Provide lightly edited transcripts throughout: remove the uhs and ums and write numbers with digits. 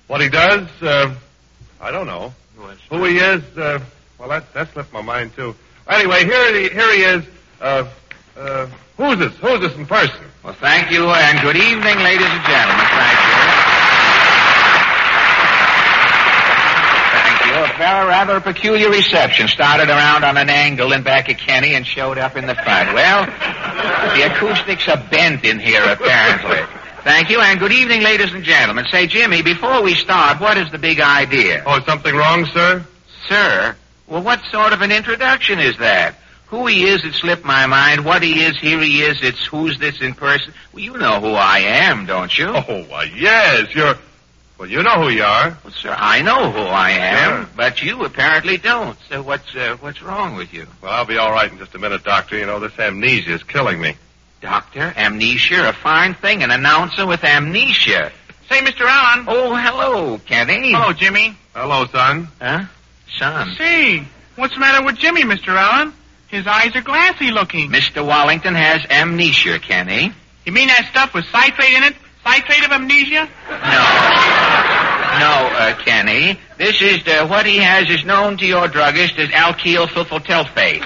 What he does, I don't know. Who he is, well, that slipped my mind, too. Anyway, here he is. Who's this? Who's this in person? Well, thank you, and good evening, ladies and gentlemen. Thank you. Thank you. A rather peculiar reception. Started around on an angle in back of Kenny and showed up in the front. Well, the acoustics are bent in here, apparently. Thank you, and good evening, ladies and gentlemen. Say, Jimmy, before we start, what is the big idea? Oh, is something wrong, sir? Sir? Well, what sort of an introduction is that? Who he is, it slipped my mind. What he is, here he is. It's who's this in person. Well, you know who I am, don't you? Oh, why, yes, well, you know who you are. Well, sir, I know who I am, Sure. but you apparently don't. So what's wrong with you? Well, I'll be all right in just a minute, Doctor. You know, this amnesia is killing me. Doctor, amnesia, a fine thing, an announcer with amnesia. Say, Mr. Allen. Oh, hello, Kenny. Hello, Jimmy. Hello, son. Huh? Son. Say, what's the matter with Jimmy, Mr. Allen? His eyes are glassy looking. Mr. Wallington has amnesia, Kenny. You mean that stuff with citrate in it? Citrate of amnesia? No, Kenny. This is, what he has is known to your druggist as alkyl sulfotelphate.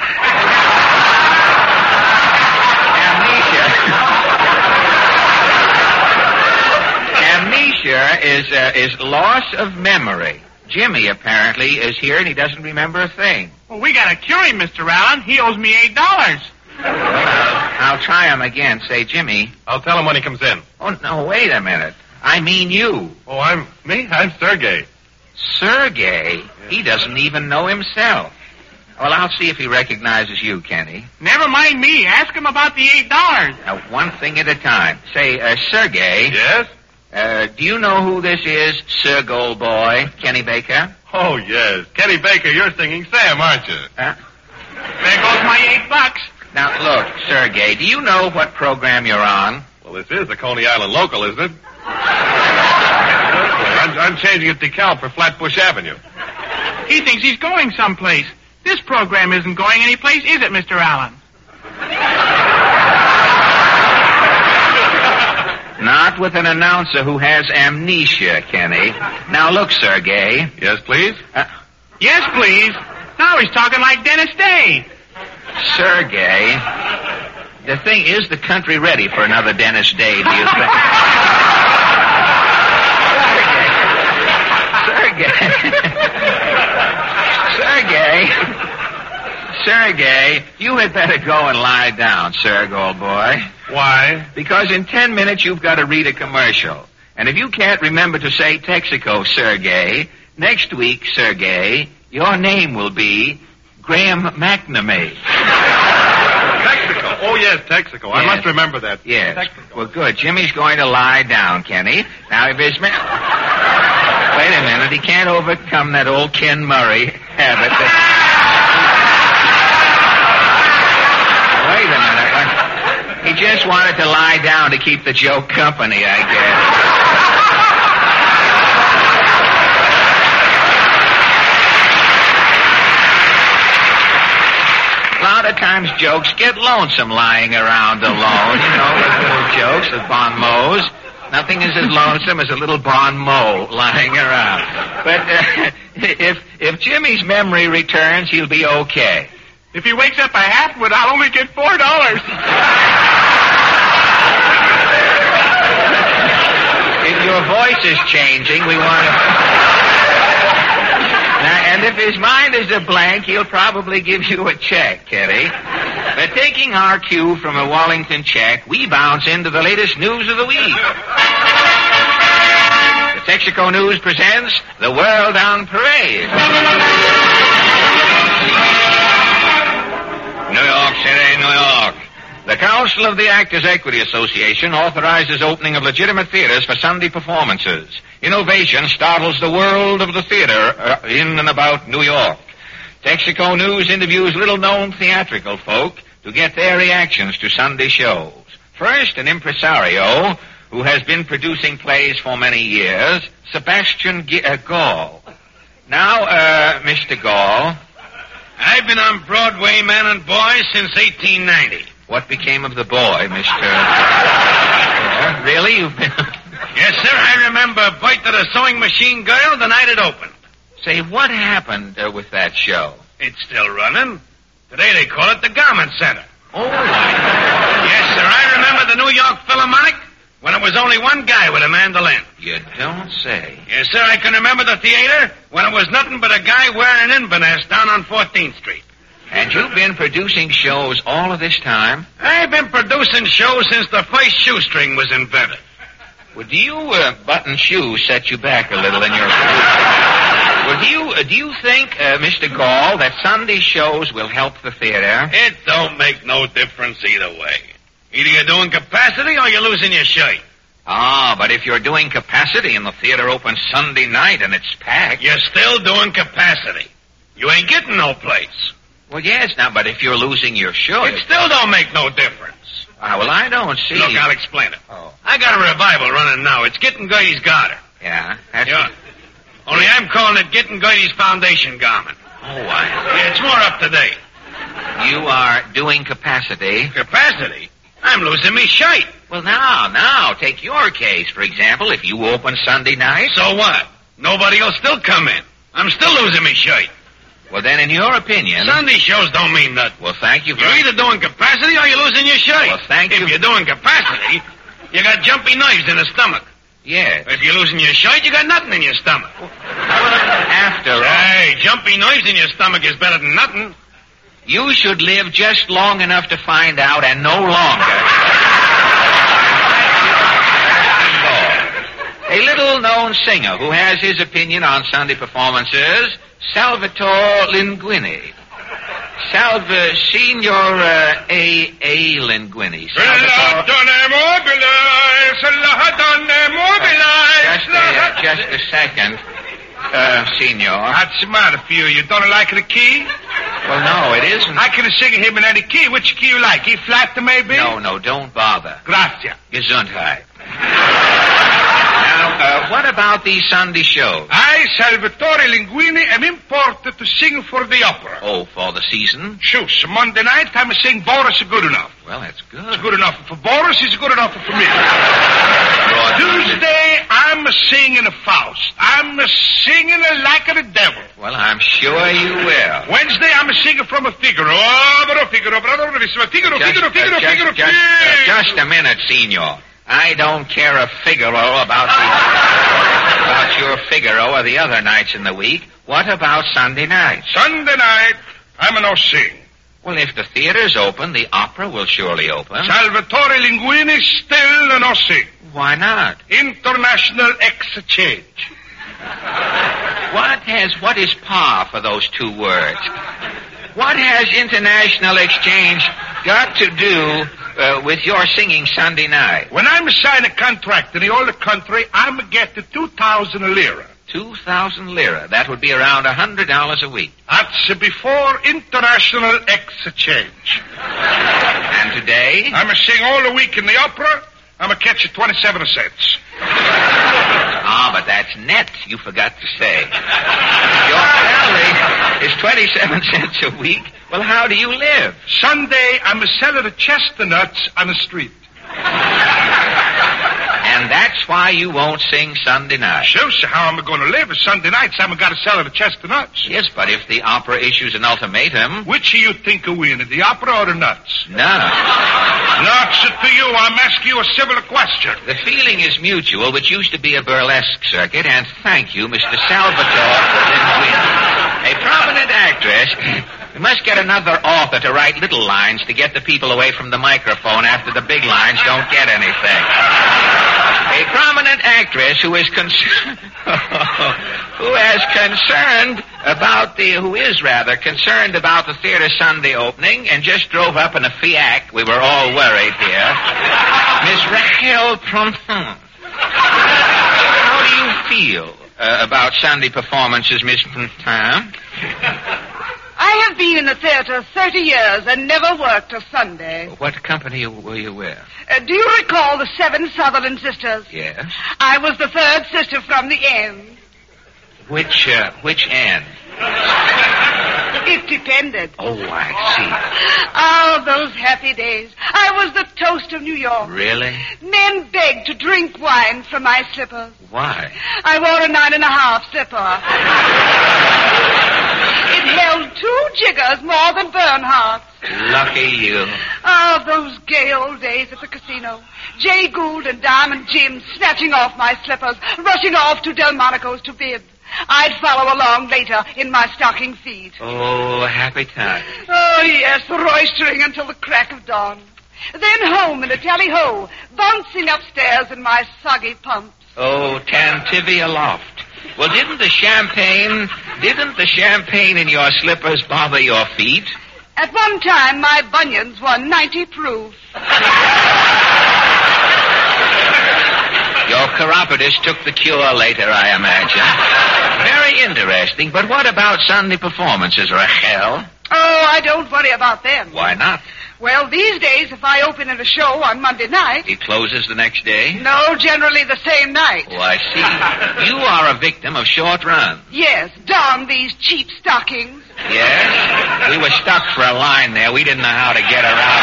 Amnesia is loss of memory. Jimmy, apparently, is here and he doesn't remember a thing. Well, we gotta cure him, Mr. Allen. He owes me $8. I'll try him again. Say, Jimmy. I'll tell him when he comes in. Oh, no, wait a minute. I mean you. Oh, I'm Sergei. Sergei? He doesn't even know himself. Well, I'll see if he recognizes you, Kenny. Never mind me. Ask him about the $8. Now, one thing at a time. Say, Sergei. Yes? Do you know who this is, Sir Goldboy, Kenny Baker? Oh, yes. Kenny Baker, you're singing Sam, aren't you? Huh? There goes my $8. Now, look, Sergei, do you know what program you're on? Well, this is the Coney Island local, isn't it? I'm changing it to DeKalb for Flatbush Avenue. He thinks he's going someplace. This program isn't going anyplace, is it, Mr. Allen? Not with an announcer who has amnesia, Kenny. Now, look, Sergei. Yes, please? Yes, please. Now he's talking like Dennis Day. Sergei, the thing is the country ready for another Dennis Day, do you think? Sergei, you had better go and lie down, Serg, old boy. Why? Because in 10 minutes you've got to read a commercial. And if you can't remember to say Texaco, Sergei, next week, Sergei, your name will be Graham McNamee. Texaco. Oh, yes, Texaco. Yes. I must remember that. Yes. Texaco. Well, good. Jimmy's going to lie down, Kenny. Now, if his man... Wait a minute. He can't overcome that old Ken Murray habit. Wait a minute. He just wanted to lie down to keep the joke company, I guess. A lot of times jokes get lonesome lying around alone, you know, those little jokes of bon mots. Nothing is as lonesome as a little bon mot lying around. But if Jimmy's memory returns, he'll be okay. If he wakes up a halfwit, I'll only get $4. If your voice is changing, we want to... And if his mind is a blank, he'll probably give you a check, Kenny. But taking our cue from a Wallington check, we bounce into the latest news of the week. The Texaco News presents The World on Parade. New York City, New York. The Council of the Actors Equity Association authorizes opening of legitimate theaters for Sunday performances. Innovation startles the world of the theater in and about New York. Texaco News interviews little-known theatrical folk to get their reactions to Sunday shows. First, an impresario who has been producing plays for many years, Sebastian Gall. Now, Mr. Gall. I've been on Broadway, man and boy, since 1890. What became of the boy, Mr. Really? You've been... Yes, sir. I remember Bite of the Sewing Machine Girl the night it opened. Say, what happened with that show? It's still running. Today they call it the Garment Center. Oh, my. Yes, sir. I remember the New York Philharmonic when it was only one guy with a mandolin. You don't say. Yes, sir. I can remember the theater when it was nothing but a guy wearing Inverness down on 14th Street. And you've been producing shows all of this time? I've been producing shows since the first shoestring was invented. Well, do you button shoes set you back a little in your career? Well, do you think, Mr. Gall, that Sunday shows will help the theater? It don't make no difference either way. Either you're doing capacity or you're losing your shirt. Ah, but if you're doing capacity and the theater opens Sunday night and it's packed... You're still doing capacity. You ain't getting no place. Well, yes, now, but if you're losing your shirt... It still don't make no difference. Well, I don't see... Look, I'll explain it. Oh. I got a revival running now. It's Getting Gertie's Garter. Yeah? That's Yeah. Only I'm calling it Getting Gertie's Foundation Garment. Oh, Yeah, it's more up to date. You are doing capacity. Capacity? I'm losing me shirt. Well, now, take your case, for example. If you open Sunday night... So what? Nobody will still come in. I'm still losing me shirt. Well, then, in your opinion... Sunday shows don't mean nothing. Well, thank you You're either doing capacity or you're losing your shirt. Well, thank you. If you're doing capacity, you got jumpy knives in the stomach. Yes. If you're losing your shirt, you got nothing in your stomach. After all... Hey, jumpy knives in your stomach is better than nothing. You should live just long enough to find out and no longer. A little-known singer who has his opinion on Sunday performances, Salvatore Linguini. Signor A. Linguini. Just a second, Signor. What's the matter for you? You don't like the key? Well, no, it isn't. I can sing him in any key. Which key you like? E flat maybe? No, don't bother. Grazie. Gesundheit. Now, what about these Sunday shows? I, Salvatore Linguini, am imported to sing for the opera. Oh, for the season? Shush. Monday night, I'm sing Boris Good Enough. Well, that's good. It's good enough for Boris, it's good enough for me. Tuesday, I'm singing a Faust. I'm singing like the devil. Well, I'm sure you will. Wednesday, I'm singing from a Figaro. Figaro. Just a minute, Signor. I don't care a Figaro about your Figaro or the other nights in the week. What about Sunday night? Sunday night, I'm no sing. Well, if the theater's open, the opera will surely open. Salvatore Linguini still no sing. Why not? International exchange. What is par for those two words? What has international exchange got to do with your singing Sunday night? When I'm sign a contract in the old country, I'm get 2,000 lira. 2,000 lira. That would be around $100 a week. That's before international exchange. And today? I'm sing all the week in the opera. I'm catch 27 cents. Ah, but that's net, you forgot to say. Your salary is 27 cents a week. Well, how do you live? Sunday, I'm selling the chestnuts on the street. And that's why you won't sing Sunday night. Sure, so how am I going to live? Sunday nights, I'm got to sell the chestnuts. Yes, but if the opera issues an ultimatum... Which do you think will win, the opera or the nuts? None. Nuts to you. I'm asking you a civil question. The feeling is mutual, which used to be a burlesque circuit, and thank you, Mr. Salvatore Linguini. A prominent actress... We must get another author to write little lines to get the people away from the microphone after the big lines don't get anything. A prominent actress who is concerned about the theater Sunday opening and just drove up in a Fiat. We were all worried here. Miss Rachel Prompton. How do you feel about Sunday performances, Miss Prompton? I have been in the theater 30 years and never worked a Sunday. What company were you with? Do you recall the 7 Sutherland sisters? Yes. I was the 3rd sister from the end. Which end? It depended. Oh, I see. Oh, those happy days. I was the toast of New York. Really? Men begged to drink wine from my slippers. Why? I wore a 9.5 slipper. It held 2 jiggers more than Bernhardt's. Lucky you. Oh, those gay old days at the casino. Jay Gould and Diamond Jim snatching off my slippers, rushing off to Delmonico's to bid. I'd follow along later in my stocking feet. Oh, happy time. Oh, yes, roistering until the crack of dawn. Then home in a tally-ho, bouncing upstairs in my soggy pumps. Oh, Tantivy aloft. Well, didn't the champagne in your slippers bother your feet? At one time, my bunions were 90 proof. Your chiropodist took the cure later, I imagine. Very interesting. But what about Sunday performances, Rachel? Oh, I don't worry about them. Why not? Well, these days, if I open at a show on Monday night... It closes the next day? No, generally the same night. Oh, I see. You are a victim of short runs. Yes, darn these cheap stockings. Yes? We were stuck for a line there. We didn't know how to get around.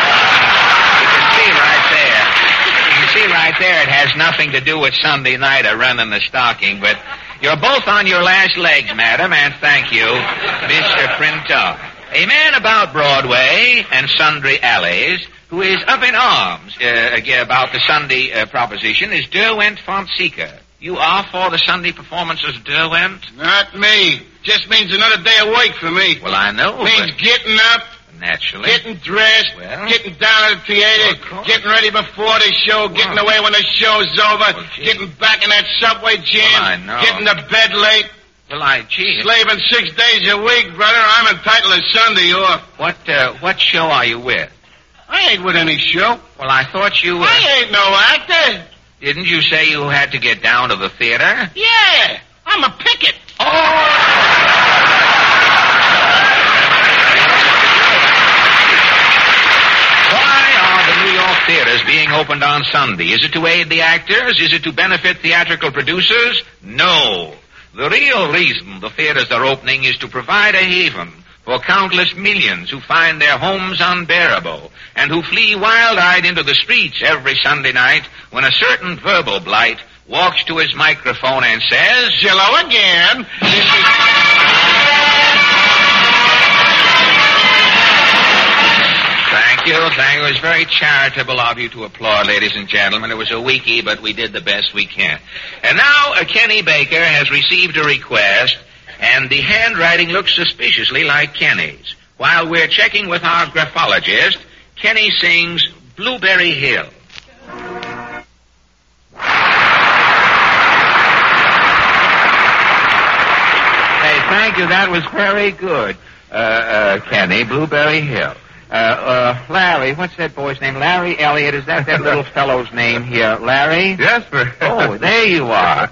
You can see right there it has nothing to do with Sunday night or running the stocking, but you're both on your last legs, madam, and thank you, Mr. Printer. A man about Broadway and sundry alleys who is up in arms about the Sunday proposition is Derwent Fonseca. You are for the Sunday performances, Derwent? Not me. Just means another day of work for me. Well, I know, means getting up, naturally, getting dressed, getting down to the theater, getting ready before the show, getting away when the show's over, getting back in that subway jam, I know. getting to bed late. Well, gee. Slaving 6 days a week, brother. I'm entitled to Sunday off. What show are you with? I ain't with any show. Well, I thought you were... I ain't no actor. Didn't you say you had to get down to the theater? Yeah, I'm a picket. Oh! Why are the New York theaters being opened on Sunday? Is it to aid the actors? Is it to benefit theatrical producers? No. The real reason the theaters are opening is to provide a haven for countless millions who find their homes unbearable and who flee wild-eyed into the streets every Sunday night when a certain verbal blight walks to his microphone and says, "Jello again." Thank you. It was very charitable of you to applaud, ladies and gentlemen. It was a weekie, but we did the best we can. And now Kenny Baker has received a request, and the handwriting looks suspiciously like Kenny's. While we're checking with our graphologist, Kenny sings Blueberry Hill. Hey, thank you. That was very good, Kenny. Blueberry Hill. Larry, what's that boy's name? Larry Elliott, is that little fellow's name here? Larry? Yes, sir. Oh, there you are.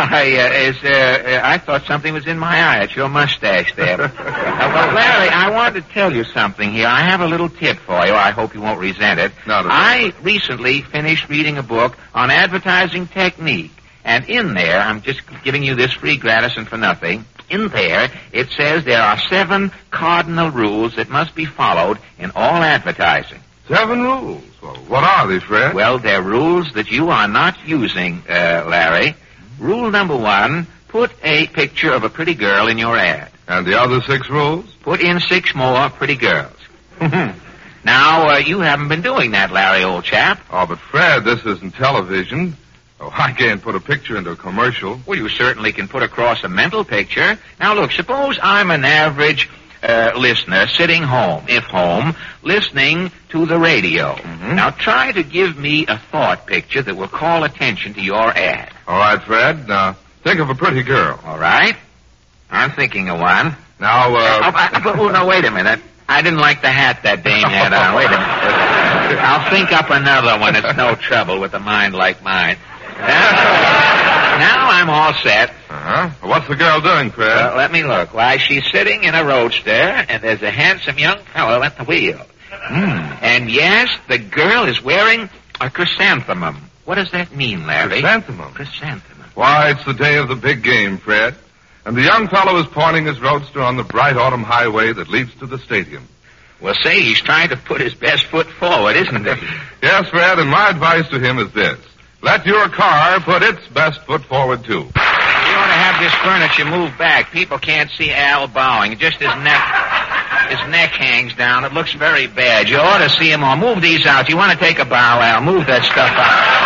I thought something was in my eye. It's your mustache there. Well, Larry, I wanted to tell you something here. I have a little tip for you. I hope you won't resent it. Not at all. I recently finished reading a book on advertising technique. And in there, I'm just giving you this free, gratis, and for nothing. In there, it says there are 7 cardinal rules that must be followed in all advertising. 7 rules? Well, what are they, Fred? Well, they're rules that you are not using, Larry. Rule number 1, put a picture of a pretty girl in your ad. And the other 6 rules? Put in 6 more pretty girls. Now, you haven't been doing that, Larry, old chap. Oh, but Fred, this isn't television. Oh, I can't put a picture into a commercial. Well, you certainly can put across a mental picture. Now, look, suppose I'm an average listener sitting home, if home, listening to the radio. Mm-hmm. Now, try to give me a thought picture that will call attention to your ad. All right, Fred. Now, think of a pretty girl. All right. I'm thinking of one. Now, no, wait a minute. I didn't like the hat that dame had on. Wait a minute. I'll think up another one. It's no trouble with a mind like mine. Now I'm all set. Uh-huh. What's the girl doing, Fred? Let me look. Why, she's sitting in a roadster, and there's a handsome young fellow at the wheel. And yes, the girl is wearing a chrysanthemum. What does that mean, Larry? Chrysanthemum? Chrysanthemum. Why, it's the day of the big game, Fred. and the young fellow is pointing his roadster on the bright autumn highway that leads to the stadium. Well, say, he's trying to put his best foot forward, isn't he? Yes, Fred, and my advice to him is this. Let your car put its best foot forward, too. You ought to have this furniture moved back. People can't see Al bowing. Just his neck hangs down. It looks very bad. You ought to see him all. Move these out. You want to take a bow, Al? Move that stuff out.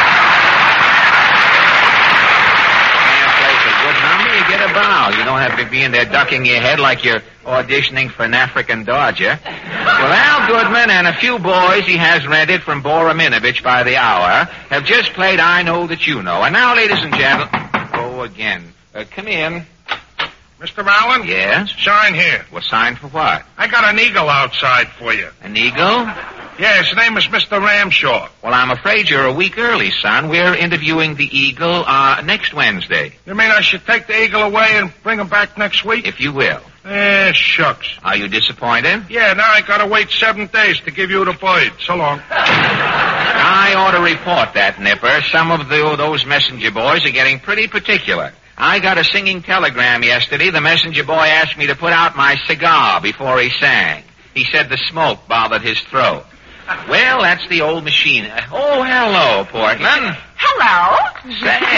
You get a bow. You don't have to be in there ducking your head like you're auditioning for an African Dodger. Well, Al Goodman and a few boys he has rented from Bora Minovich by the hour have just played I Know That You Know. And now, ladies and gentlemen, go again. Come in. Mr. Allen? Yes? Sign here. Well, sign for what? I got an eagle outside for you. An eagle? Yeah, his name is Mr. Ramshaw. Well, I'm afraid you're a week early, son. We're interviewing the eagle next Wednesday. You mean I should take the eagle away and bring him back next week? If you will. Shucks. Are you disappointed? Yeah, now I gotta wait 7 days to give you the bird. So long. I ought to report that, Nipper. Some of those messenger boys are getting pretty particular. I got a singing telegram yesterday. The messenger boy asked me to put out my cigar before he sang. He said the smoke bothered his throat. Well, that's the old machine. Oh, hello, Portland. Hello.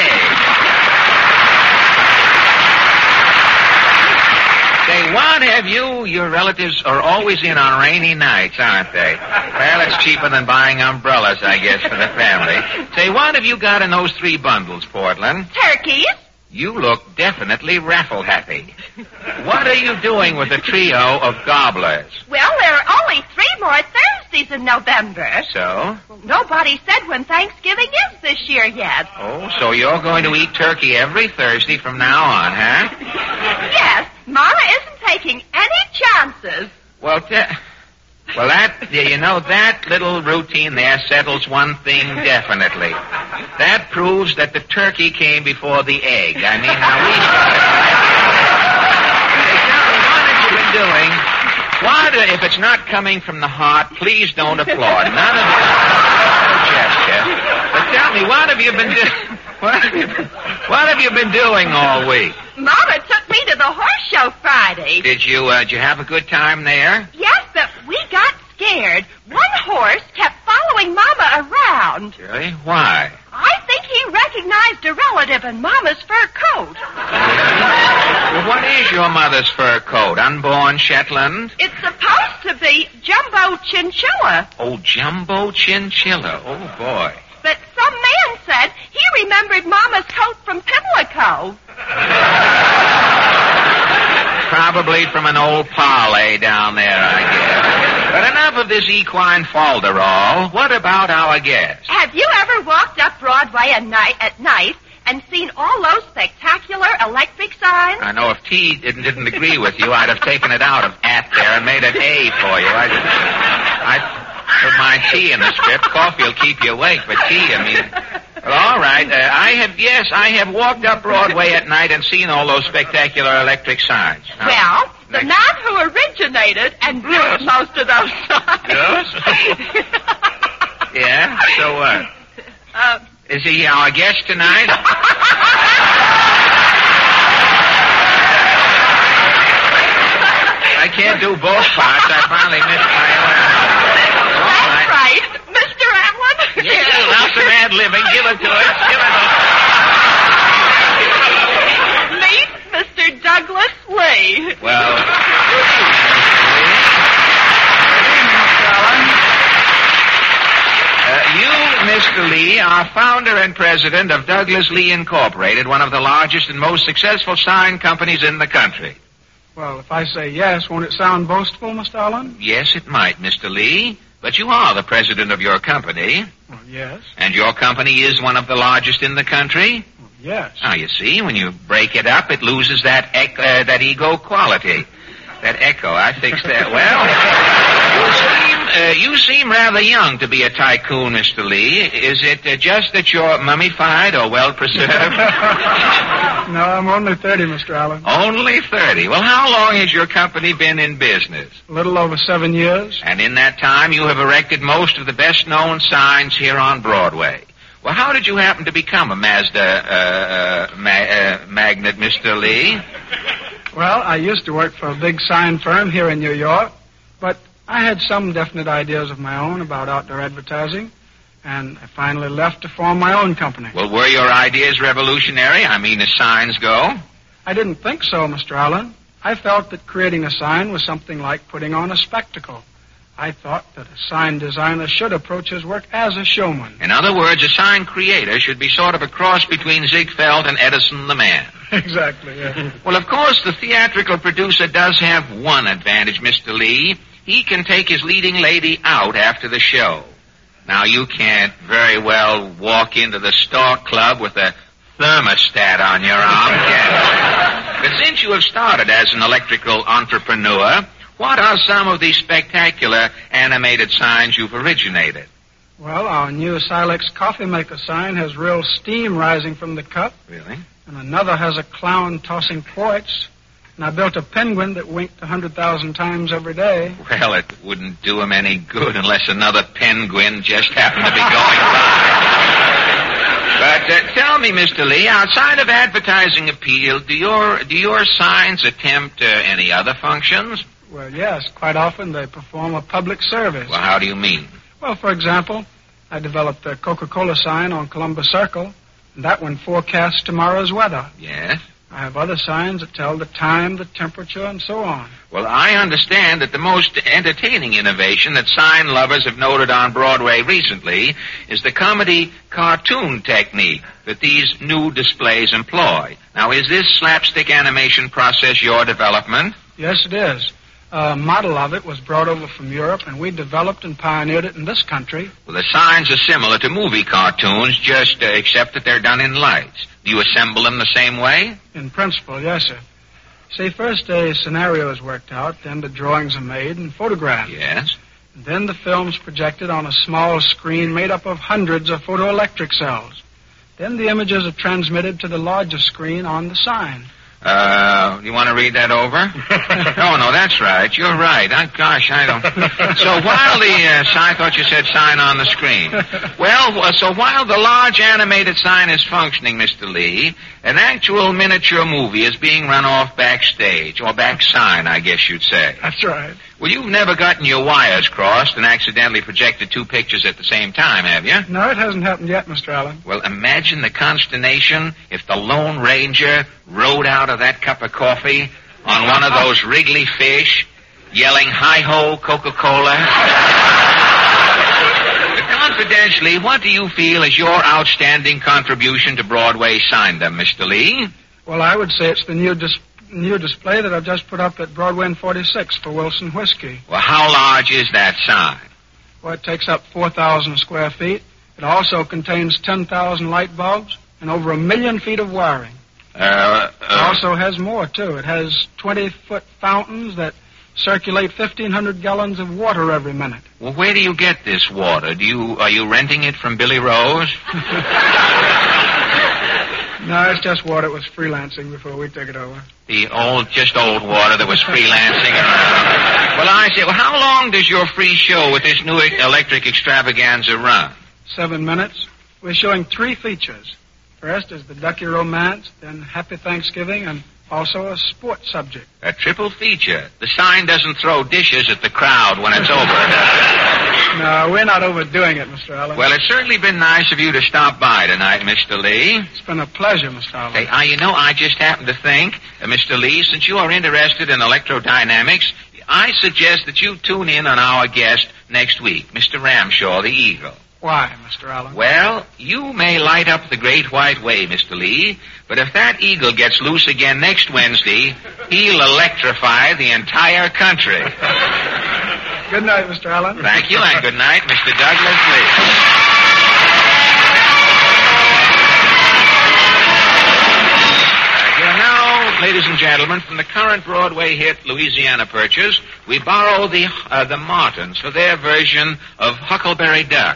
Say, what have you? Your relatives are always in on rainy nights, aren't they? Well, it's cheaper than buying umbrellas, I guess, for the family. Say, what have you got in those 3 bundles, Portland? Turkeys. You look definitely raffle happy. What are you doing with a trio of gobblers? Well, there are only 3 more Thursdays in November. So? Nobody said when Thanksgiving is this year yet. Oh, so you're going to eat turkey every Thursday from now on, huh? Yes, Mama isn't taking any chances. Well, that little routine there settles one thing definitely. That proves that the turkey came before the egg. I mean, how we What have you been doing? If it's not coming from the heart, please don't applaud. None of it. Gesture. But tell me, what have you been doing? What have you been doing all week? Mama took me to the horse show Friday. Did you have a good time there? Yes, but we got scared. One horse kept following Mama around. Really? Why? I think he recognized a relative in Mama's fur coat. Well, what is your mother's fur coat? Unborn Shetland? It's supposed to be Jumbo Chinchilla. Oh, Jumbo Chinchilla. Oh, boy. But some man said he remembered Mama's coat from Pimlico. Probably from an old parlay down there, I guess. But enough of this equine falderall. What about our guest? Have you ever walked up Broadway at night and seen all those spectacular electric signs? I know if T didn't agree with you, I'd have taken it out of at there and made an A for you. I put my T in the script. Coffee will keep you awake, but T, I mean... Well, all right. I have walked up Broadway at night and seen all those spectacular electric signs. Well, the man who originated and built most of those signs. Yes? Yeah? So what? Is he our guest tonight? I can't do both parts. I finally missed my own. That's right. Mr. Allen? Yeah, how's some ad-libbing? Give it to us. Meet Mr. Douglas Lee. Well... You, Mr. Lee, are founder and president of Douglas Lee Incorporated, one of the largest and most successful sign companies in the country. Well, if I say yes, won't it sound boastful, Mr. Allen? Yes, it might, Mr. Lee. But you are the president of your company. Well, yes. And your company is one of the largest in the country? Well, yes. Now, you see, when you break it up, it loses that ego quality. That echo. I fixed that. Well, you seem rather young to be a tycoon, Mr. Lee. Is it just that you're mummified or well preserved? No, I'm only 30, Mr. Allen. Only 30. Well, how long has your company been in business? A little over 7 years. And in that time, you have erected most of the best-known signs here on Broadway. Well, how did you happen to become a Mazda magnate, Mr. Lee? Well, I used to work for a big sign firm here in New York, but I had some definite ideas of my own about outdoor advertising, and I finally left to form my own company. Well, were your ideas revolutionary? I mean, as signs go? I didn't think so, Mr. Allen. I felt that creating a sign was something like putting on a spectacle. I thought that a sign designer should approach his work as a showman. In other words, a sign creator should be sort of a cross between Ziegfeld and Edison the man. Exactly, yeah. Well, of course, the theatrical producer does have one advantage, Mr. Lee. He can take his leading lady out after the show. Now, you can't very well walk into the Stork Club with a thermostat on your arm, can you? But since you have started as an electrical entrepreneur, what are some of these spectacular animated signs you've originated? Well, our new Silex coffee maker sign has real steam rising from the cup. Really? And another has a clown tossing quartz. And I built a penguin that winked 100,000 times every day. Well, it wouldn't do him any good unless another penguin just happened to be going by. But tell me, Mr. Lee, outside of advertising appeal, do your signs attempt any other functions? Well, yes. Quite often they perform a public service. Well, how do you mean? Well, for example, I developed a Coca-Cola sign on Columbus Circle, and that one forecasts tomorrow's weather. Yes? I have other signs that tell the time, the temperature, and so on. Well, I understand that the most entertaining innovation that sign lovers have noted on Broadway recently is the comedy cartoon technique that these new displays employ. Now, is this slapstick animation process your development? Yes, it is. A model of it was brought over from Europe, and we developed and pioneered it in this country. Well, the signs are similar to movie cartoons, just except that they're done in lights. Do you assemble them the same way? In principle, yes, sir. See, first a scenario is worked out, then the drawings are made and photographed. Yes. And then the film's projected on a small screen made up of hundreds of photoelectric cells. Then the images are transmitted to the larger screen on the sign. You want to read that over? Oh, no, that's right. You're right. Gosh, I don't. So while I thought you said sign on the screen. Well, so while the large animated sign is functioning, Mr. Lee, an actual miniature movie is being run off backstage, or back sign, I guess you'd say. That's right. Well, you've never gotten your wires crossed and accidentally projected two pictures at the same time, have you? No, it hasn't happened yet, Mr. Allen. Well, imagine the consternation if the Lone Ranger rode out of that cup of coffee on one of those Wrigley fish, yelling, "Hi-ho, Coca-Cola." Confidentially, what do you feel is your outstanding contribution to Broadway signdom, Mr. Lee? Well, I would say it's the new display that I've just put up at Broadway and 46 for Wilson Whiskey. Well, how large is that sign? Well, it takes up 4,000 square feet. It also contains 10,000 light bulbs and over 1 million feet of wiring. It also has more, too. It has 20-foot fountains that circulate 1,500 gallons of water every minute. Well, where do you get this water? Are you renting it from Billy Rose? No, it's just water. It was freelancing before we took it over. The old water that was freelancing around. Well, I say, how long does your free show with this new electric extravaganza run? 7 minutes. We're showing 3 features. First is the Ducky Romance, then Happy Thanksgiving, and also a sports subject. A triple feature. The sign doesn't throw dishes at the crowd when it's over. No, we're not overdoing it, Mr. Allen. Well, it's certainly been nice of you to stop by tonight, Mr. Lee. It's been a pleasure, Mr. Allen. Hey, I just happened to think, Mr. Lee, since you are interested in electrodynamics, I suggest that you tune in on our guest next week, Mr. Ramshaw, the Eagle. Why, Mr. Allen? Well, you may light up the Great White Way, Mr. Lee, but if that eagle gets loose again next Wednesday, he'll electrify the entire country. Good night, Mr. Allen. Thank you, and good night, Mr. Douglas Lee. Now, ladies and gentlemen, from the current Broadway hit Louisiana Purchase, we borrow the Martins for their version of Huckleberry Duck.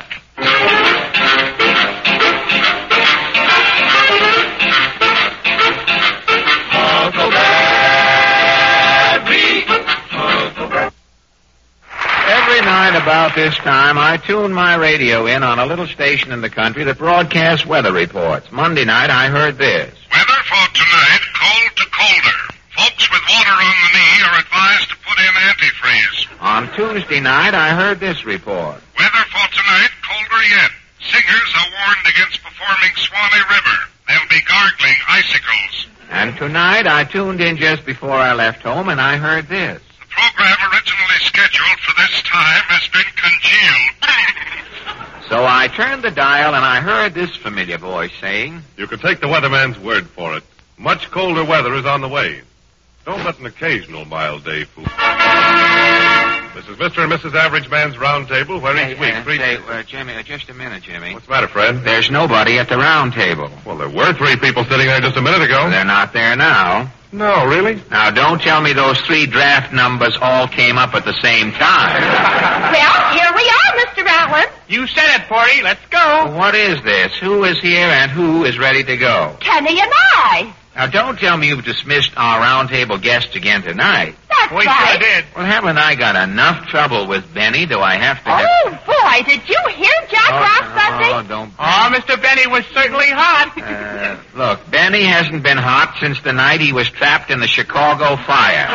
Every night about this time, I tuned my radio in on a little station in the country that broadcasts weather reports. Monday night, I heard this. Weather for tonight, cold to colder. Folks with water on the knee are advised to put in antifreeze. On Tuesday night, I heard this report. Weather for tonight, colder yet. Singers are warned against performing Swanee River. There'll be gargling icicles. And tonight, I tuned in just before I left home, and I heard this. The program originally scheduled for this time has been congealed. So I turned the dial, and I heard this familiar voice saying, You can take the weatherman's word for it. Much colder weather is on the way. Don't let an occasional mild day fool. This is Mr. and Mrs. Average Man's Roundtable, where each week three... Jimmy, just a minute, Jimmy. What's the matter, Fred? There's nobody at the round table. Well, there were 3 people sitting there just a minute ago. They're not there now. No, really? Now, don't tell me those 3 draft numbers all came up at the same time. Well, here we are, Mr. Allen. You said it, Porty. Let's go. Well, what is this? Who is here and who is ready to go? Kenny and I. Now, don't tell me you've dismissed our roundtable guests again tonight. That's We right. sure did. Well, haven't I got enough trouble with Benny? Do I have to... Oh, boy, did you hear Jack last Sunday? Oh, don't... Oh, Mr. Benny was certainly hot. Look, Benny hasn't been hot since the night he was trapped in the Chicago fire.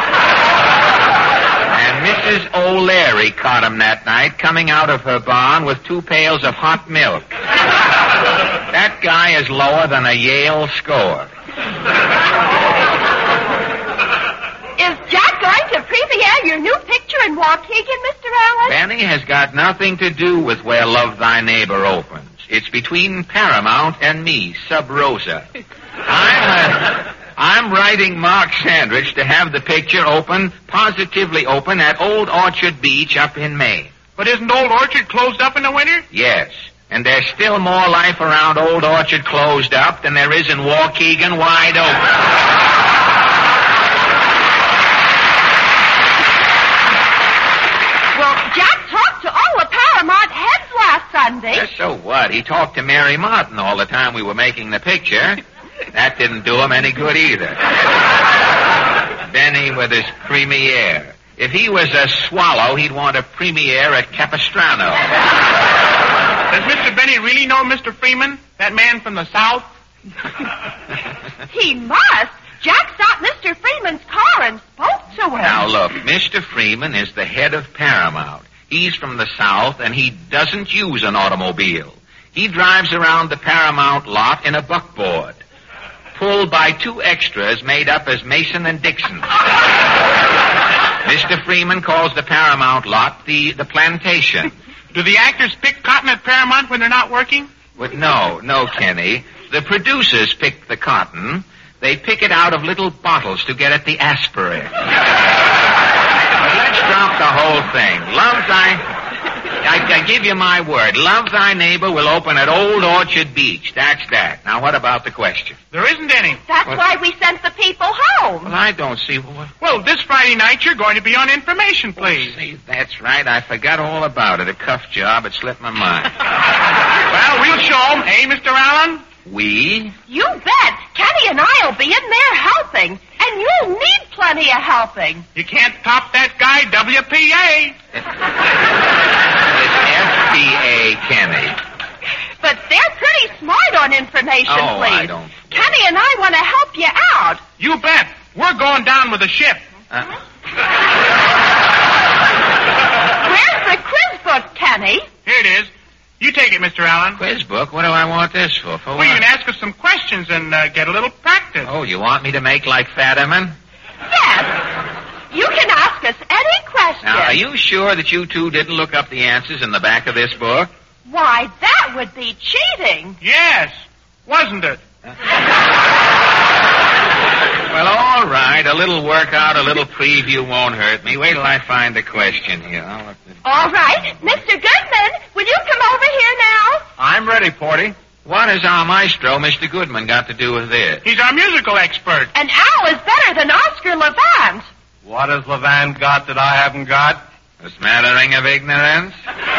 And Mrs. O'Leary caught him that night coming out of her barn with 2 pails of hot milk. That guy is lower than a Yale score. Is Jack going to premiere your new picture in Waukegan, Mr. Allen? Benny has got nothing to do with where Love Thy Neighbor opens. It's between Paramount and me, Sub Rosa. I'm writing Mark Sandrich to have the picture positively open at Old Orchard Beach up in Maine. But isn't Old Orchard closed up in the winter? Yes. And there's still more life around Old Orchard closed up than there is in Waukegan wide open. Well, Jack talked to all the Paramount heads last Sunday. Yes, so what? He talked to Mary Martin all the time we were making the picture. That didn't do him any good either. Benny with his premiere. If he was a swallow, he'd want a premiere at Capistrano. Does Mr. Benny really know Mr. Freeman, that man from the South? He must. Jack stopped Mr. Freeman's car and spoke to him. Now, look, Mr. Freeman is the head of Paramount. He's from the South, and he doesn't use an automobile. He drives around the Paramount lot in a buckboard, pulled by 2 extras made up as Mason and Dixon. Mr. Freeman calls the Paramount lot the plantation. Do the actors pick cotton at Paramount when they're not working? But no, Kenny. The producers pick the cotton. They pick it out of little bottles to get at the aspirin. But let's drop the whole thing. I give you my word. Love Thy Neighbor will open at Old Orchard Beach. That's that. Now, what about the question? There isn't any. That's why we sent the people home. Well, I don't see... Well, this Friday night you're going to be on Information, please. See, that's right. I forgot all about it. A cuff job. It slipped my mind. Well, we'll show them, eh, Mr. Allen? We? You bet. Kenny and I'll be in there helping. And you'll need plenty of helping. You can't top that guy, WPA. It's FBA, Kenny. But they're pretty smart on Information, Oh, please. I don't... Kenny and I want to help you out. You bet. We're going down with the ship. Where's the quiz book, Kenny? Here it is. You take it, Mr. Allen. Quiz book? What do I want this for? For Well, what? you can ask us some questions and get a little practice. Oh, you want me to make like Fetterman? Yes. You can ask us any question. Now, are you sure that you 2 didn't look up the answers in the back of this book? Why, that would be cheating. Yes. Wasn't it? Well, all right. A little workout, a little preview won't hurt me. Wait till I find the question here. All right. Mr. Goodman, will you come over here now? I'm ready, Porty. What has our maestro, Mr. Goodman, got to do with this? He's our musical expert. And Al is better than Oscar Levant. What has Levan got that I haven't got? A smattering of ignorance?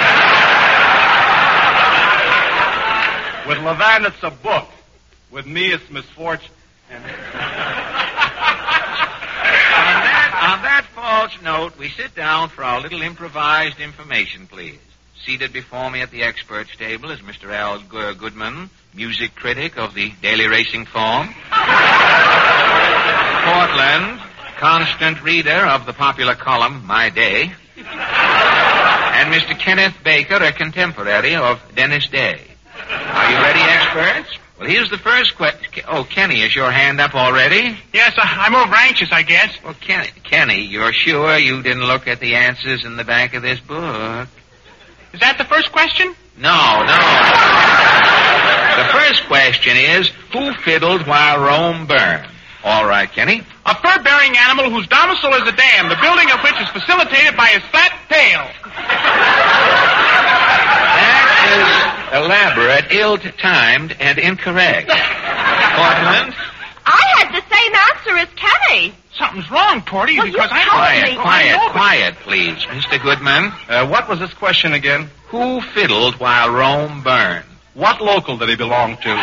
With Levan, it's a book. With me, it's misfortune. On that false that note, we sit down for our little improvised information, please. Seated before me at the experts' table is Mr. Al Goodman, music critic of the Daily Racing Form. Portland, constant reader of the popular column, My Day. And Mr. Kenneth Baker, a contemporary of Dennis Day. Are you ready, experts? Well, here's the first question. Oh, Kenny, is your hand up already? Yes, I'm over anxious, I guess. Well, Kenny, you're sure you didn't look at the answers in the back of this book? Is that the first question? No. The first question is, who fiddled while Rome burned? All right, Kenny. A fur-bearing animal whose domicile is a dam, the building of which is facilitated by his flat tail. That is elaborate, ill-timed, and incorrect. Portland? I had the same answer as Kenny. Something's wrong, Porty, Well, because you I... told me. Quiet, please. Mr. Goodman, What was this question again? who fiddled while Rome burned? What local did he belong to?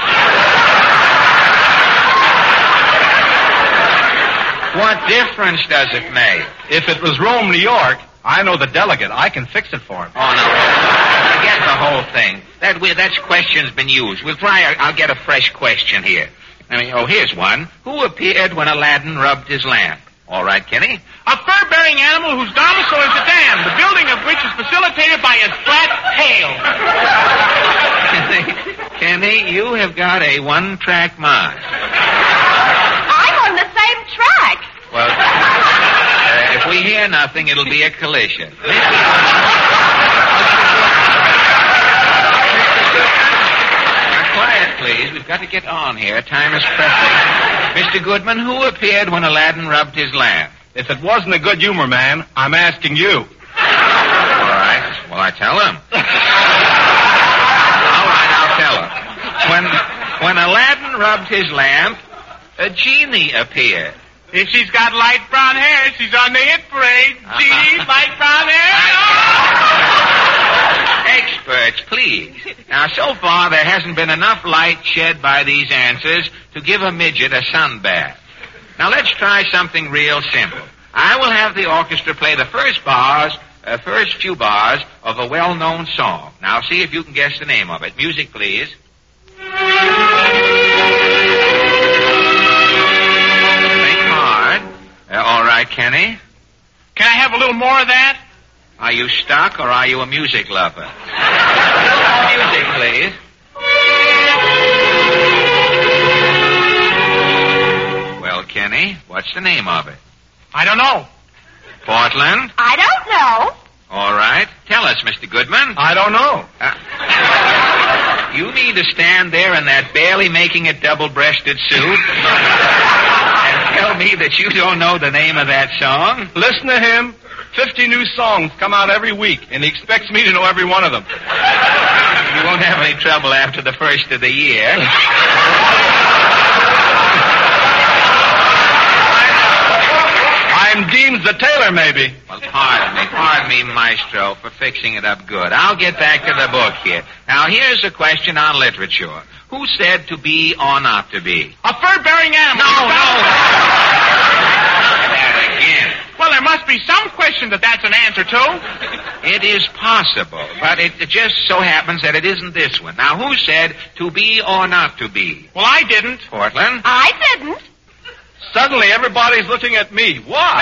What difference does it make? If it was Rome, New York, I know the delegate. I can fix it for him. Oh, no. Forget the whole thing. That question's been used. I'll get a fresh question here. Here's one. Who appeared when Aladdin rubbed his lamp? All right, Kenny? A fur-bearing animal whose domicile is a dam, the building of which is facilitated by his flat tail. Kenny, you have got a one-track mind. I'm on the same track. Well, if we hear nothing, it'll be a collision. Quiet, please. We've got to get on here. Time is pressing. Mr. Goodman, who appeared when Aladdin rubbed his lamp? If it wasn't a good humor, man, I'm asking you. All right. Well, I tell him. All right, I'll tell him. When Aladdin rubbed his lamp, a genie appeared. If she's got light brown hair, she's on the hit parade. Genie, light brown hair. Experts, please. Now, so far, there hasn't been enough light shed by these answers to give a midget a sunbath. Now, let's try something real simple. I will have the orchestra play the first few bars of a well-known song. Now, see if you can guess the name of it. Music, please. Think hard. All right, Kenny. Can I have a little more of that? Are you stuck or are you a music lover? Music, please. Well, Kenny, what's the name of it? I don't know. Portland? I don't know. All right. Tell us, Mr. Goodman. I don't know. You need to stand there in that barely making it double-breasted suit and tell me that you don't know the name of that song? Listen to him. 50 new songs come out every week, and he expects me to know every one of them. You won't have any trouble after the first of the year. I'm Deems the tailor, maybe. Well, pardon me, Maestro, for fixing it up good. I'll get back to the book here. Now, here's a question on literature. Who said to be or not to be? A fur-bearing animal. No. That again. Well, there must be some question that's an answer to. It is possible, but it just so happens that it isn't this one. Now, who said to be or not to be? Well, I didn't. Portland? I didn't. Suddenly, everybody's looking at me. Why?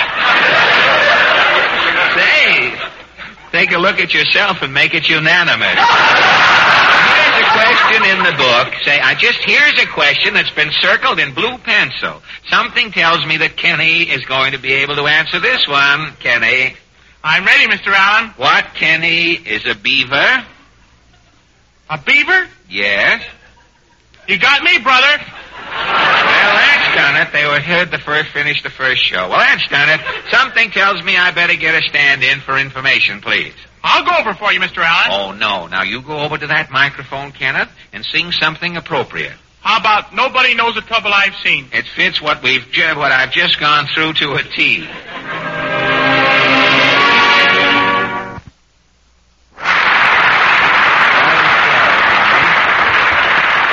Say, take a look at yourself and make it unanimous. Here's a question in the book. Here's a question that's been circled in blue pencil. Something tells me that Kenny is going to be able to answer this one. Kenny. I'm ready, Mr. Allen. What, Kenny, is a beaver? A beaver? Yes. You got me, brother. Well, that's done it. They were here to finish the first show. Well, that's done it. Something tells me I better get a stand-in for information, please. I'll go over for you, Mr. Allen. Oh, no. Now, you go over to that microphone, Kenneth, and sing something appropriate. How about Nobody Knows the Trouble I've Seen? It fits what I've just gone through to a T.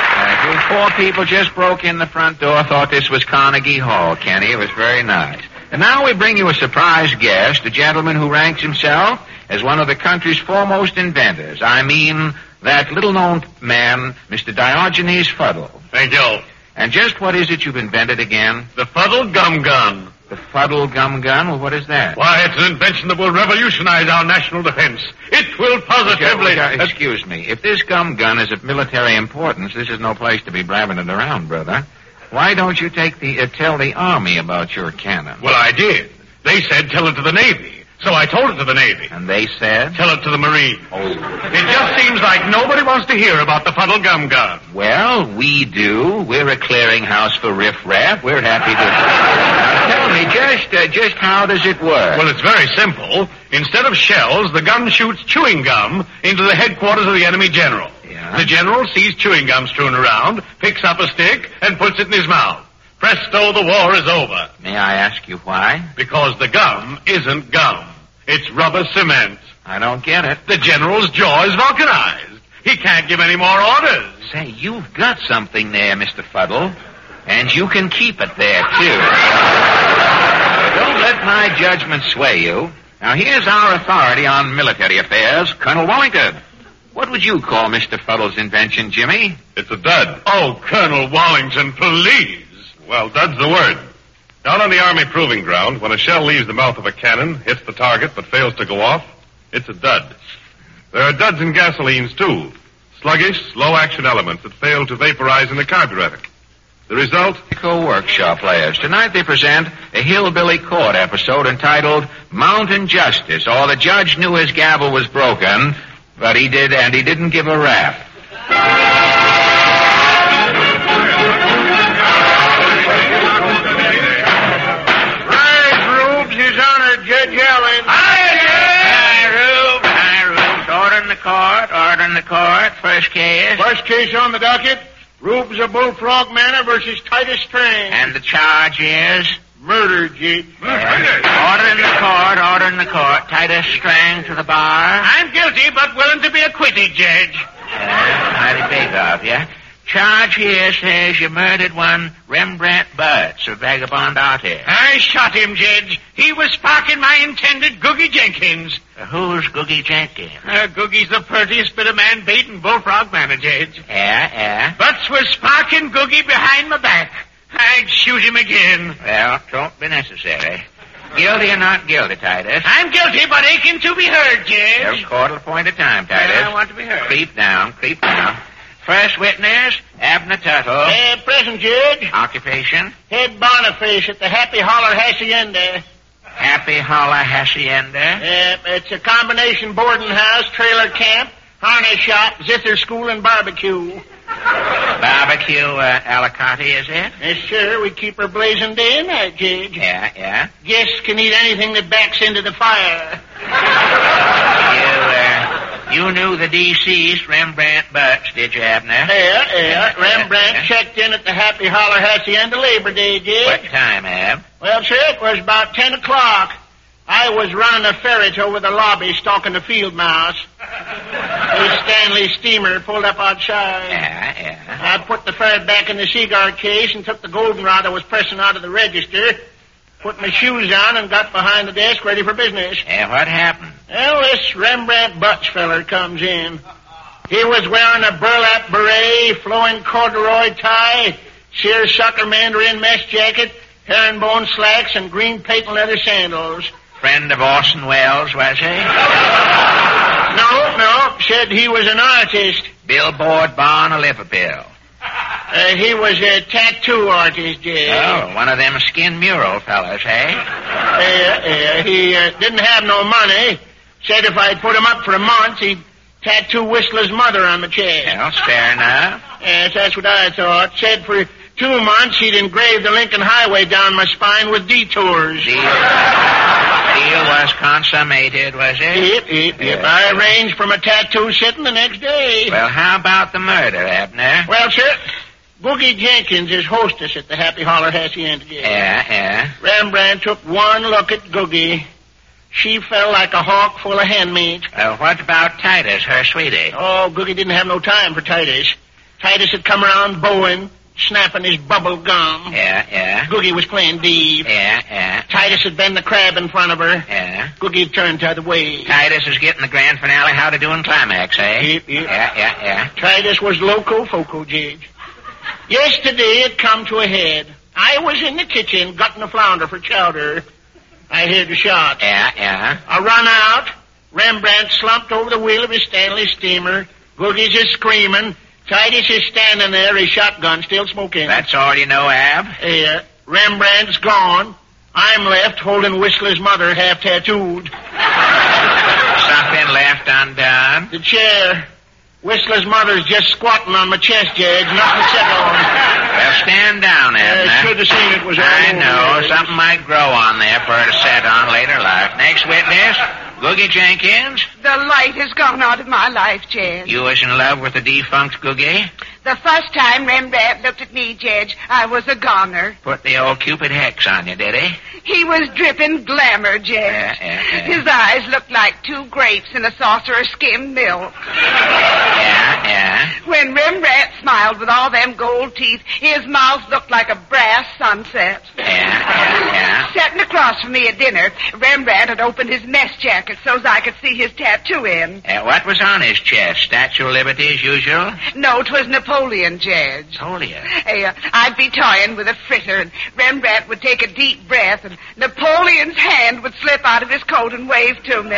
Four people just broke in the front door, thought this was Carnegie Hall, Kenny. It was very nice. And now we bring you a surprise guest, a gentleman who ranks himself as one of the country's foremost inventors. I mean, that little-known man, Mr. Diogenes Fuddle. Thank you. And just what is it you've invented again? The Fuddle Gum Gun. The Fuddle Gum Gun? Well, what is that? Why, it's an invention that will revolutionize our national defense. It will positively... Excuse me. If this gum gun is of military importance, this is no place to be blabbing it around, brother. Why don't you tell the Army about your cannon? Well, I did. They said tell it to the Navy. So I told it to the Navy. And they said? Tell it to the Marines. Oh. It just seems like nobody wants to hear about the Fuddle Gum Gun. Well, we do. We're a clearinghouse for riffraff. We're happy to... Now, tell me, just how does it work? Well, it's very simple. Instead of shells, the gun shoots chewing gum into the headquarters of the enemy general. Yeah? The general sees chewing gum strewn around, picks up a stick, and puts it in his mouth. Presto, the war is over. May I ask you why? Because the gum isn't gum. It's rubber cement. I don't get it. The general's jaw is vulcanized. He can't give any more orders. Say, you've got something there, Mr. Fuddle. And you can keep it there, too. Don't let my judgment sway you. Now, here's our authority on military affairs, Colonel Wallington. What would you call Mr. Fuddle's invention, Jimmy? It's a dud. Oh, Colonel Wallington, please. Well, dud's the word. Down on the Army proving ground, when a shell leaves the mouth of a cannon, hits the target, but fails to go off, it's a dud. There are duds in gasolines, too. Sluggish, slow-action elements that fail to vaporize in the carburetor. The result? Workshop players. Tonight they present a Hillbilly Court episode entitled Mountain Justice, or the judge knew his gavel was broken, but he didn't give a rap. Judge Allen. Order in the court. First case. First case on the docket, Rubes of Bullfrog Manor versus Titus Strang. And the charge is? Murder, Judge. Order in the court. Titus Strang to the bar. I'm guilty, but willing to be acquitted, Judge. Mighty big of you. Charge here says you murdered one Rembrandt Butts, a vagabond artist. I shot him, Judge. He was sparking my intended Googie Jenkins. Who's Googie Jenkins? Googie's the prettiest bit of man bait in Bullfrog Manor, Judge. Yeah. Butts was sparking Googie behind my back. I'd shoot him again. Well, don't be necessary. Guilty or not guilty, Titus? I'm guilty, but aching to be heard, Judge. Your court will appoint a time, Titus. I want to be heard. Creep down. First witness, Abner Tuttle. Present, Judge. Occupation? Head Boniface at the Happy Holler Hacienda. Happy Holler Hacienda? It's a combination boarding house, trailer camp, harness shop, zither school, and barbecue. Barbecue Alicante, is it? Yes, sir. We keep her blazing day and night, Judge. Yeah. Guests can eat anything that backs into the fire. You knew the deceased Rembrandt Butts, did you, Abner? Yeah. Rembrandt checked in at the Happy Holler Hacienda Labor Day, Judge. What time, Ab? Well, sir, it was about 10 o'clock. I was running a ferret over the lobby stalking the field mouse. The Stanley steamer pulled up outside. Yeah. I put the ferret back in the cigar case and took the goldenrod I was pressing out of the register, put my shoes on, and got behind the desk ready for business. Yeah, what happened? Well, this Rembrandt Butts feller comes in. He was wearing a burlap beret, flowing corduroy tie, seersucker mandarin mesh jacket, herringbone slacks, and green patent leather sandals. Friend of Orson Welles, was he? No. Said he was an artist. Billboard, barn, or Liverpool? He was a tattoo artist, Judge. Oh, one of them skin mural fellas, eh? He didn't have no money. Said if I'd put him up for a month, he'd tattoo Whistler's mother on my chest. Well, fair enough. Yes, that's what I thought. Said for 2 months he'd engrave the Lincoln Highway down my spine with detours. Deal was consummated, was it? Yep. I arranged for my tattoo sitting the next day. Well, how about the murder, Abner? Well, sir, Googie Jenkins is hostess at the Happy Holler Hacienda. Yeah. Rembrandt took one look at Googie. She fell like a hawk full of hen meat. What about Titus, her sweetie? Oh, Googie didn't have no time for Titus. Titus had come around bowing, snapping his bubble gum. Yeah. Googie was playing Dave. Yeah. Titus had been the crab in front of her. Yeah. Googie turned the other way. Titus is getting the grand finale how to do in climax, eh? Yep. Yeah. Titus was loco foco, Judge. Yesterday it come to a head. I was in the kitchen gutting a flounder for chowder. I heard the shot. Yeah. I run out. Rembrandt slumped over the wheel of his Stanley steamer. Googie's is screaming. Titus is standing there, his shotgun still smoking. That's all you know, Ab? Rembrandt's gone. I'm left holding Whistler's mother half tattooed. Something left undone? The chair. Whistler's mother's just squatting on my chest, Judge. Nothing to sit on. Well, stand down, Abner. Should have seen it was all I over know. there. Something might grow on there for her to set on later life. Next witness, Googie Jenkins. The light has gone out of my life, Judge. You was in love with the defunct Googie? The first time Rembrandt looked at me, Judge, I was a goner. Put the old Cupid hex on you, did he? He was dripping glamour, Judge. Yeah. His eyes looked like 2 grapes in a saucer of skimmed milk. Yeah. When Rembrandt smiled with all them gold teeth, his mouth looked like a brass sunset. Yeah. Sitting across from me at dinner, Rembrandt had opened his mess jacket so's I could see his tattoo in. What was on his chest? Statue of Liberty as usual? No, 'twas Napoleon, Judge. Napoleon? I'd be toying with a fritter, and Rembrandt would take a deep breath, and Napoleon's hand would slip out of his coat and wave to me.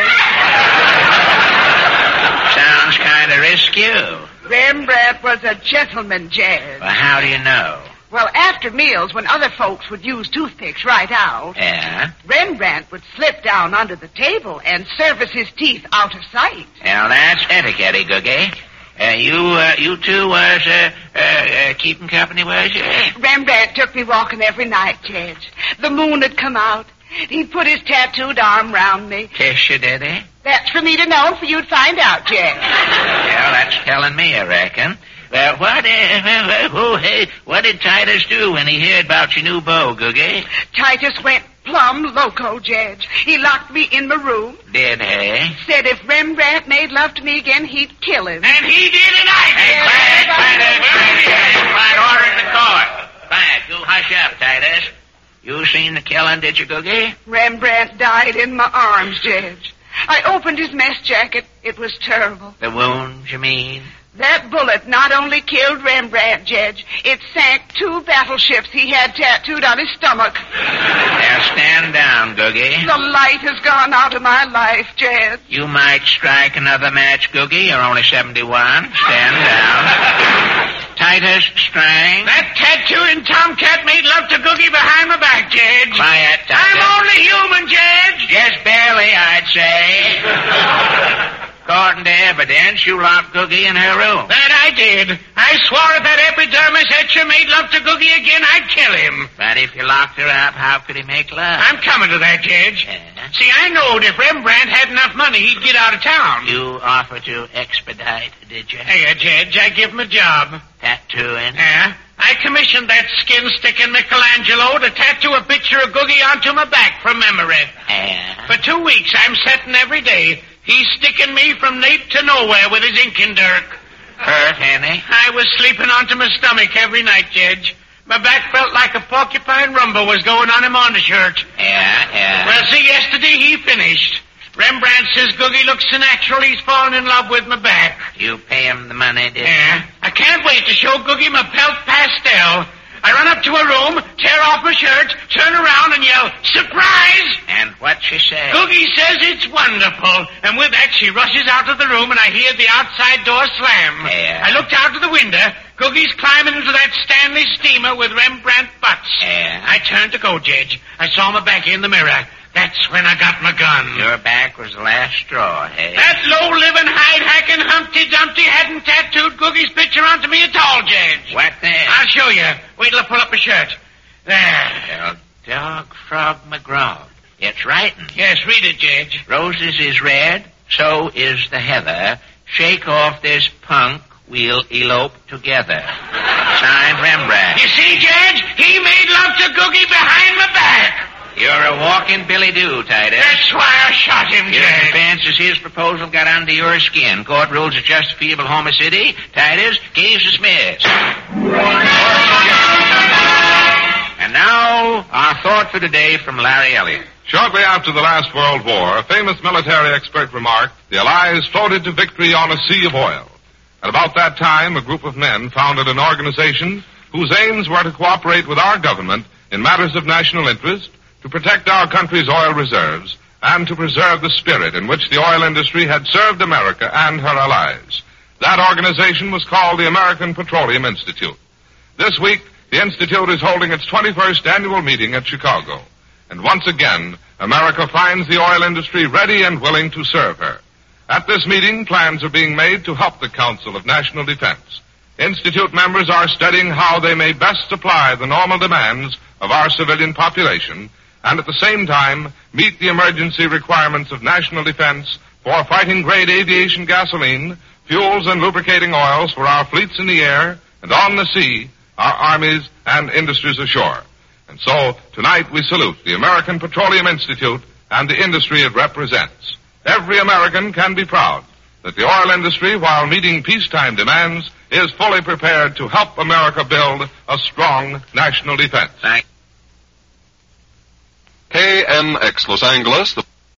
Sounds kind of risky. Rembrandt was a gentleman, Judge. Well, how do you know? Well, after meals, when other folks would use toothpicks right out, Yeah? Rembrandt would slip down under the table and service his teeth out of sight. Well, that's etiquette, Googie. You two was keeping company, was you? Rembrandt took me walking every night, Judge. The moon had come out. He'd put his tattooed arm round me. Kiss you, did he? That's for me to know and for you to find out, Judge. Well, that's telling me, I reckon. What did Titus do when he heard about your new beau, Googie? Titus went plumb loco, Judge. He locked me in my room. Did he? Said if Rembrandt made love to me again, he'd kill him. And he did, and I did. Quiet, order in the court. Quiet, you hush up, Titus. You seen the killing, did you, Googie? Rembrandt died in my arms, Judge. I opened his mess jacket. It was terrible. The wounds, you mean? That bullet not only killed Rembrandt, Judge, it sank 2 battleships he had tattooed on his stomach. Now stand down, Googie. The light has gone out of my life, Judge. You might strike another match, Googie. You're only 71. Stand down. Titus Strang. That tattooing tomcat made love to Googie behind my back, Judge. Quiet, Titus. I'm only human, Judge. Just barely, I'd say. According to evidence, you locked Googie in her room. That I did. I swore if that epidermis etcher made love to Googie again, I'd kill him. But if you locked her up, how could he make love? I'm coming to that, Judge. See, I knowed if Rembrandt had enough money, he'd get out of town. You offered to expedite, did you? Hey, Judge, I give him a job. Tattooing? Yeah. I commissioned that skin-sticking Michelangelo to tattoo a picture of Googie onto my back from memory. Yeah. For 2 weeks, I'm setting every day. He's sticking me from nape to nowhere with his inking dirk. Hurt, Henny? I was sleeping onto my stomach every night, Judge. My back felt like a porcupine rumble was going on him on the shirt. Yeah. Well, see, yesterday he finished. Rembrandt says Googie looks so natural he's fallen in love with my back. You pay him the money, did you? Yeah. I can't wait to show Googie my pelt pastel. I run up to her room, tear off my shirt, turn around and yell, "Surprise!" And what she say? Googie says it's wonderful. And with that, she rushes out of the room and I hear the outside door slam. Yeah. I looked out of the window. Googie's climbing into that Stanley steamer with Rembrandt butts. Yeah. I turned to go, Judge. I saw my back in the mirror. That's when I got my gun. Your back was the last straw, hey? That low-living, hide-hacking Humpty Dumpty hadn't tattooed Googie's picture onto me at all, Judge. What then? I'll show you. Wait till I pull up my shirt. There. Well, Dog Frog McGraw. It's writing. Yes, read it, Judge. Roses is red, so is the heather. Shake off this punk, we'll elope together. Signed, Rembrandt. You see, Judge? He made love to Googie behind my back. You're a walking Billy Doo, Titus. That's why I shot him, Your Judge. defense is his proposal got under your skin. Court rules it justifiable homicide. Titus, case dismissed. And now, our thought for today from Larry Elliott. Shortly after the last World War, a famous military expert remarked, the Allies floated to victory on a sea of oil. At about that time, a group of men founded an organization whose aims were to cooperate with our government in matters of national interest, to protect our country's oil reserves, and to preserve the spirit in which the oil industry had served America and her allies. That organization was called the American Petroleum Institute. This week, the Institute is holding its 21st annual meeting at Chicago. And once again, America finds the oil industry ready and willing to serve her. At this meeting, plans are being made to help the Council of National Defense. Institute members are studying how they may best supply the normal demands of our civilian population and at the same time meet the emergency requirements of national defense for fighting-grade aviation gasoline, fuels and lubricating oils for our fleets in the air and on the sea, our armies and industries ashore. And so, tonight we salute the American Petroleum Institute and the industry it represents. Every American can be proud that the oil industry, while meeting peacetime demands, is fully prepared to help America build a strong national defense. KNX Los Angeles, the